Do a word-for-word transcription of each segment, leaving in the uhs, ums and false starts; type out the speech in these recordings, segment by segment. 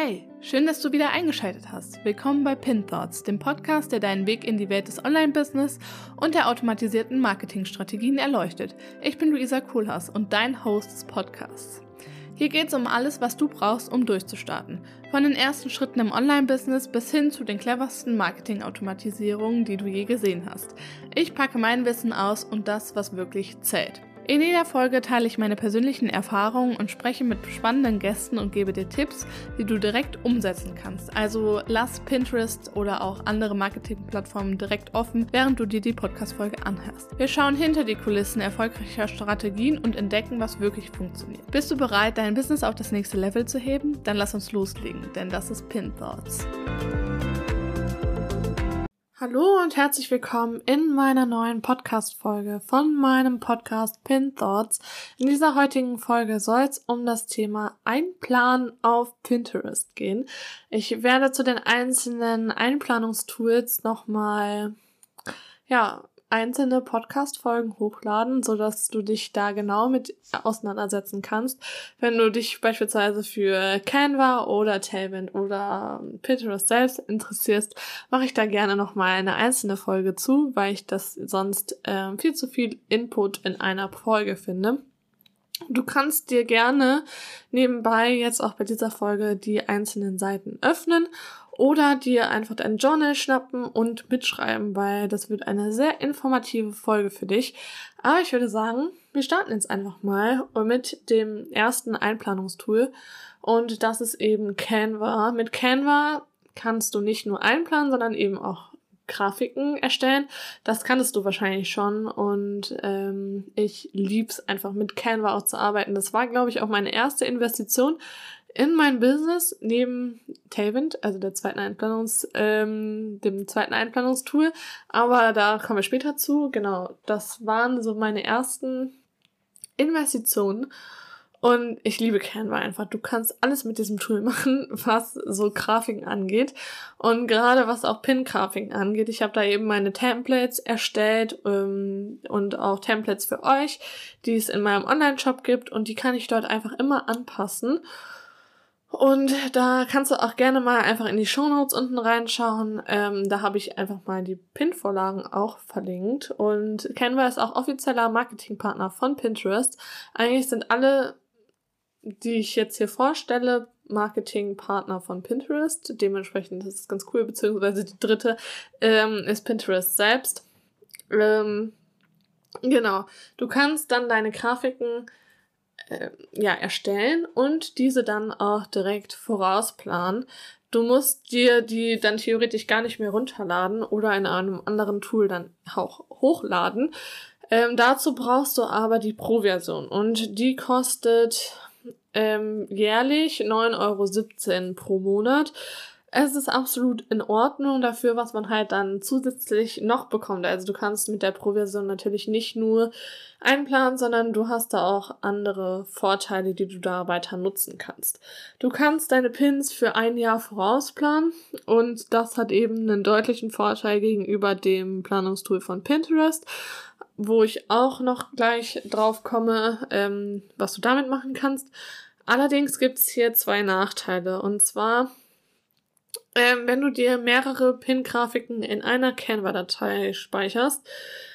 Hey, schön, dass du wieder eingeschaltet hast. Willkommen bei Pin Thoughts, dem Podcast, der deinen Weg in die Welt des Online-Business und der automatisierten Marketingstrategien erleuchtet. Ich bin Luisa Kohlhaas und dein Host des Podcasts. Hier geht es um alles, was du brauchst, um durchzustarten. Von den ersten Schritten im Online-Business bis hin zu den cleversten Marketing-Automatisierungen, die du je gesehen hast. Ich packe mein Wissen aus und das, was wirklich zählt. In jeder Folge teile ich meine persönlichen Erfahrungen und spreche mit spannenden Gästen und gebe dir Tipps, die du direkt umsetzen kannst. Also lass Pinterest oder auch andere Marketingplattformen direkt offen, während du dir die Podcast-Folge anhörst. Wir schauen hinter die Kulissen erfolgreicher Strategien und entdecken, was wirklich funktioniert. Bist du bereit, dein Business auf das nächste Level zu heben? Dann lass uns loslegen, denn das ist Pin Thoughts. Hallo und herzlich willkommen in meiner neuen Podcast-Folge von meinem Podcast Pin Thoughts. In dieser heutigen Folge soll es um das Thema Einplanen auf Pinterest gehen. Ich werde zu den einzelnen Einplanungstools nochmal, ja, einzelne Podcast-Folgen hochladen, sodass du dich da genau mit auseinandersetzen kannst. Wenn du dich beispielsweise für Canva oder Tailwind oder Pinterest selbst interessierst, mache ich da gerne nochmal eine einzelne Folge zu, weil ich das sonst äh, viel zu viel Input in einer Folge finde. Du kannst dir gerne nebenbei jetzt auch bei dieser Folge die einzelnen Seiten öffnen oder dir einfach dein Journal schnappen und mitschreiben, weil das wird eine sehr informative Folge für dich. Aber ich würde sagen, wir starten jetzt einfach mal mit dem ersten Einplanungstool und das ist eben Canva. Mit Canva kannst du nicht nur einplanen, sondern eben auch Grafiken erstellen. Das kanntest du wahrscheinlich schon und ähm, ich lieb's einfach mit Canva auch zu arbeiten. Das war, glaube ich, auch meine erste Investition in mein Business neben Tailwind, also der zweiten Einplanungs, ähm, dem zweiten Einplanungstool. Aber da kommen wir später zu. Genau, das waren so meine ersten Investitionen. Und ich liebe Canva einfach. Du kannst alles mit diesem Tool machen, was so Grafiken angeht. Und gerade was auch Pin-Grafiken angeht. Ich habe da eben meine Templates erstellt ähm, und auch Templates für euch, die es in meinem Online-Shop gibt. Und die kann ich dort einfach immer anpassen. Und da kannst du auch gerne mal einfach in die Shownotes unten reinschauen. Ähm, da habe ich einfach mal die Pin-Vorlagen auch verlinkt. Und Canva ist auch offizieller Marketingpartner von Pinterest. Eigentlich sind alle, die ich jetzt hier vorstelle, Marketingpartner von Pinterest. Dementsprechend ist es ganz cool, beziehungsweise die dritte ähm, ist Pinterest selbst. Ähm, genau. Du kannst dann deine Grafiken äh, ja erstellen und diese dann auch direkt vorausplanen. Du musst dir die dann theoretisch gar nicht mehr runterladen oder in einem anderen Tool dann auch hochladen. Ähm, dazu brauchst du aber die Pro-Version und die kostet ähm, jährlich neun Euro siebzehn pro Monat. Es ist absolut in Ordnung dafür, was man halt dann zusätzlich noch bekommt. Also du kannst mit der Pro-Version natürlich nicht nur einplanen, sondern du hast da auch andere Vorteile, die du da weiter nutzen kannst. Du kannst deine Pins für ein Jahr vorausplanen und das hat eben einen deutlichen Vorteil gegenüber dem Planungstool von Pinterest, wo ich auch noch gleich drauf komme, ähm, was du damit machen kannst. Allerdings gibt es hier zwei Nachteile und zwar Ähm, wenn du dir mehrere Pin-Grafiken in einer Canva-Datei speicherst,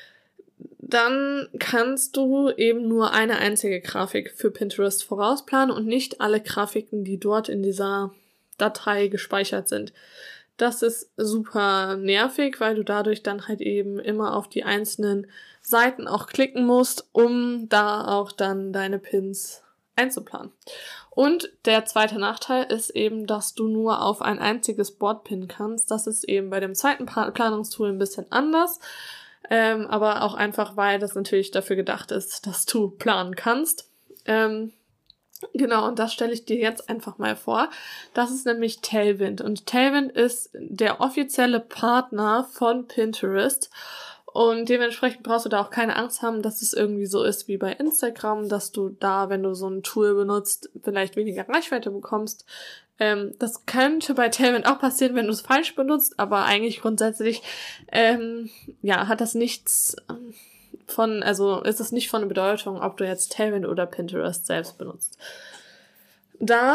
dann kannst du eben nur eine einzige Grafik für Pinterest vorausplanen und nicht alle Grafiken, die dort in dieser Datei gespeichert sind. Das ist super nervig, weil du dadurch dann halt eben immer auf die einzelnen Seiten auch klicken musst, um da auch dann deine Pins einzuplanen. Und der zweite Nachteil ist eben, dass du nur auf ein einziges Board pinnen kannst. Das ist eben bei dem zweiten Planungstool ein bisschen anders, ähm, aber auch einfach, weil das natürlich dafür gedacht ist, dass du planen kannst. Ähm, genau, und das stelle ich dir jetzt einfach mal vor. Das ist nämlich Tailwind und Tailwind ist der offizielle Partner von Pinterest. Und dementsprechend brauchst du da auch keine Angst haben, dass es irgendwie so ist wie bei Instagram, dass du da, wenn du so ein Tool benutzt, vielleicht weniger Reichweite bekommst. Ähm, das könnte bei Tailwind auch passieren, wenn du es falsch benutzt, aber eigentlich grundsätzlich ähm, ja, hat das nichts von, also ist es nicht von Bedeutung, ob du jetzt Tailwind oder Pinterest selbst benutzt. Da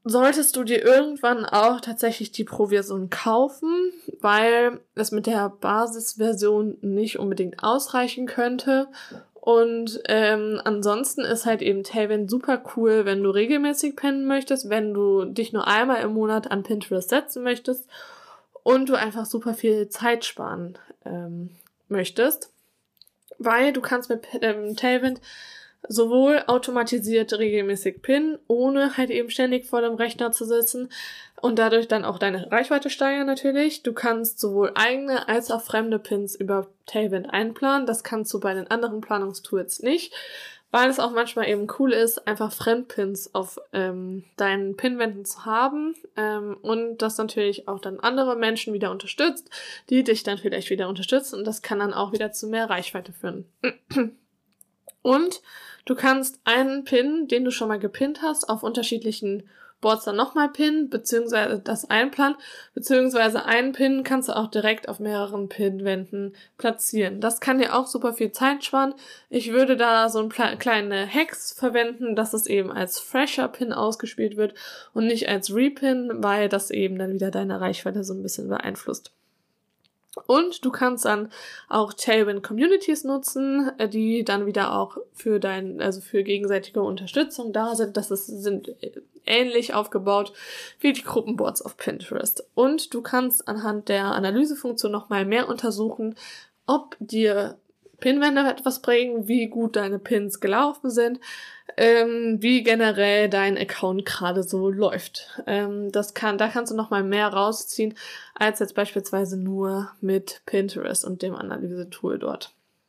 solltest du dir irgendwann auch tatsächlich die Pro-Version kaufen, weil es mit der Basisversion nicht unbedingt ausreichen könnte. Und ähm, ansonsten ist halt eben Tailwind super cool, wenn du regelmäßig pennen möchtest, wenn du dich nur einmal im Monat an Pinterest setzen möchtest und du einfach super viel Zeit sparen ähm, möchtest. Weil du kannst mit ähm, Tailwind sowohl automatisiert regelmäßig pinnen, ohne halt eben ständig vor dem Rechner zu sitzen und dadurch dann auch deine Reichweite steigern natürlich. Du kannst sowohl eigene als auch fremde Pins über Tailwind einplanen. Das kannst du bei den anderen Planungstools nicht, weil es auch manchmal eben cool ist, einfach Fremdpins auf ähm, deinen Pinwänden zu haben ähm, und das natürlich auch dann andere Menschen wieder unterstützt, die dich dann vielleicht wieder unterstützen und das kann dann auch wieder zu mehr Reichweite führen. Und du kannst einen Pin, den du schon mal gepinnt hast, auf unterschiedlichen Boards dann nochmal pinnen, beziehungsweise das einplanen, beziehungsweise einen Pin kannst du auch direkt auf mehreren Pinwänden platzieren. Das kann dir auch super viel Zeit sparen. Ich würde da so ein pla- kleine Hacks verwenden, dass es eben als fresher Pin ausgespielt wird und nicht als Repin, weil das eben dann wieder deine Reichweite so ein bisschen beeinflusst. Und du kannst dann auch Tailwind Communities nutzen, die dann wieder auch für dein, also für gegenseitige Unterstützung da sind. Das ist, sind ähnlich aufgebaut wie die Gruppenboards auf Pinterest. Und du kannst anhand der Analysefunktion nochmal mehr untersuchen, ob dir Pinwände etwas bringen, wie gut deine Pins gelaufen sind, ähm, wie generell dein Account gerade so läuft. Ähm, das kann, da kannst du noch mal mehr rausziehen, als jetzt beispielsweise nur mit Pinterest und dem Analysetool dort.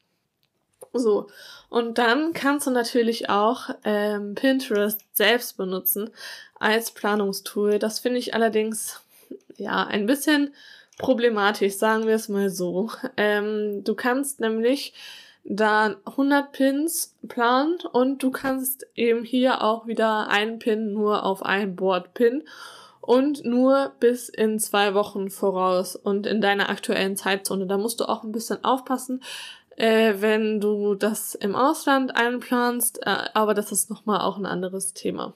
So, und dann kannst du natürlich auch ähm, Pinterest selbst benutzen als Planungstool. Das finde ich allerdings ja ein bisschen problematisch, sagen wir es mal so. Ähm, du kannst nämlich da hundert Pins planen und du kannst eben hier auch wieder einen Pin nur auf ein Board pinnen und nur bis in zwei Wochen voraus und in deiner aktuellen Zeitzone. Da musst du auch ein bisschen aufpassen, äh, wenn du das im Ausland einplanst, äh, aber das ist nochmal auch ein anderes Thema.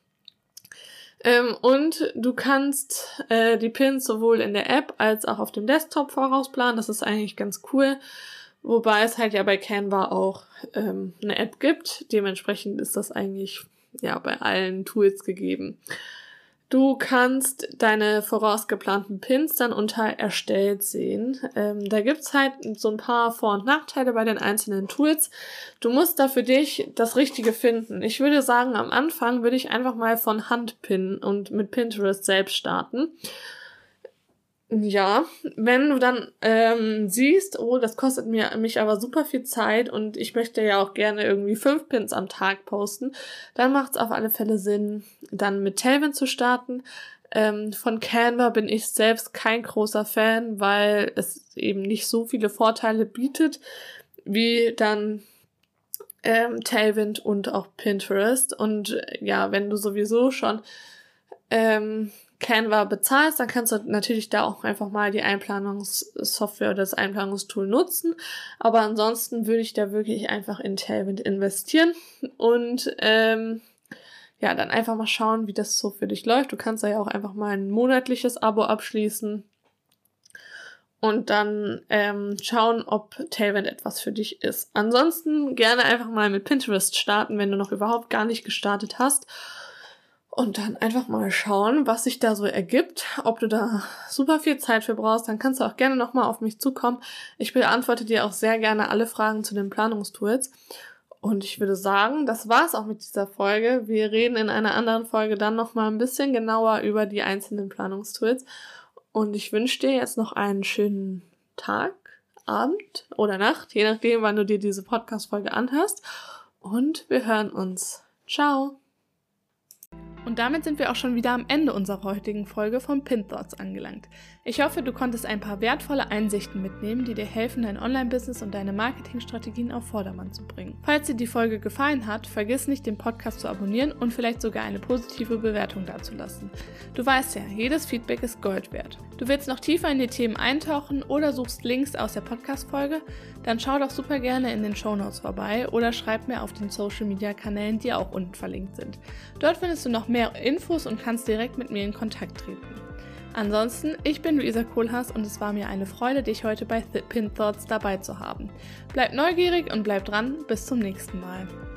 Ähm, und du kannst äh, die Pins sowohl in der App als auch auf dem Desktop vorausplanen. Das ist eigentlich ganz cool. Wobei es halt ja bei Canva auch ähm, eine App gibt. Dementsprechend ist das eigentlich ja bei allen Tools gegeben. Du kannst deine vorausgeplanten Pins dann unter Erstellt sehen. Ähm, da gibt's halt so ein paar Vor- und Nachteile bei den einzelnen Tools. Du musst da für dich das Richtige finden. Ich würde sagen, am Anfang würde ich einfach mal von Hand pinnen und mit Pinterest selbst starten. Ja, wenn du dann ähm, siehst, oh, das kostet mir mich aber super viel Zeit und ich möchte ja auch gerne irgendwie fünf Pins am Tag posten, dann macht es auf alle Fälle Sinn, dann mit Tailwind zu starten. Ähm, von Canva bin ich selbst kein großer Fan, weil es eben nicht so viele Vorteile bietet, wie dann ähm, Tailwind und auch Pinterest. Und ja, wenn du sowieso schon ähm, Canva bezahlst, dann kannst du natürlich da auch einfach mal die Einplanungssoftware oder das Einplanungstool nutzen. Aber ansonsten würde ich da wirklich einfach in Tailwind investieren und ähm, ja, dann einfach mal schauen, wie das so für dich läuft. Du kannst da ja auch einfach mal ein monatliches Abo abschließen und dann ähm, schauen, ob Tailwind etwas für dich ist. Ansonsten gerne einfach mal mit Pinterest starten, wenn du noch überhaupt gar nicht gestartet hast. Und dann einfach mal schauen, was sich da so ergibt. Ob du da super viel Zeit für brauchst, dann kannst du auch gerne nochmal auf mich zukommen. Ich beantworte dir auch sehr gerne alle Fragen zu den Planungstools. Und ich würde sagen, das war's auch mit dieser Folge. Wir reden in einer anderen Folge dann nochmal ein bisschen genauer über die einzelnen Planungstools. Und ich wünsche dir jetzt noch einen schönen Tag, Abend oder Nacht, je nachdem, wann du dir diese Podcast-Folge anhörst. Und wir hören uns. Ciao! Und damit sind wir auch schon wieder am Ende unserer heutigen Folge von PinThoughts angelangt. Ich hoffe, du konntest ein paar wertvolle Einsichten mitnehmen, die dir helfen, dein Online-Business und deine Marketingstrategien auf Vordermann zu bringen. Falls dir die Folge gefallen hat, vergiss nicht, den Podcast zu abonnieren und vielleicht sogar eine positive Bewertung dazulassen. Du weißt ja, jedes Feedback ist Gold wert. Du willst noch tiefer in die Themen eintauchen oder suchst Links aus der Podcast-Folge? Dann schau doch super gerne in den Shownotes vorbei oder schreib mir auf den Social-Media-Kanälen, die auch unten verlinkt sind. Dort findest du noch mehr Infos und kannst direkt mit mir in Kontakt treten. Ansonsten, ich bin Luisa Kohlhaas und es war mir eine Freude, dich heute bei Pin Thoughts dabei zu haben. Bleib neugierig und bleib dran, bis zum nächsten Mal.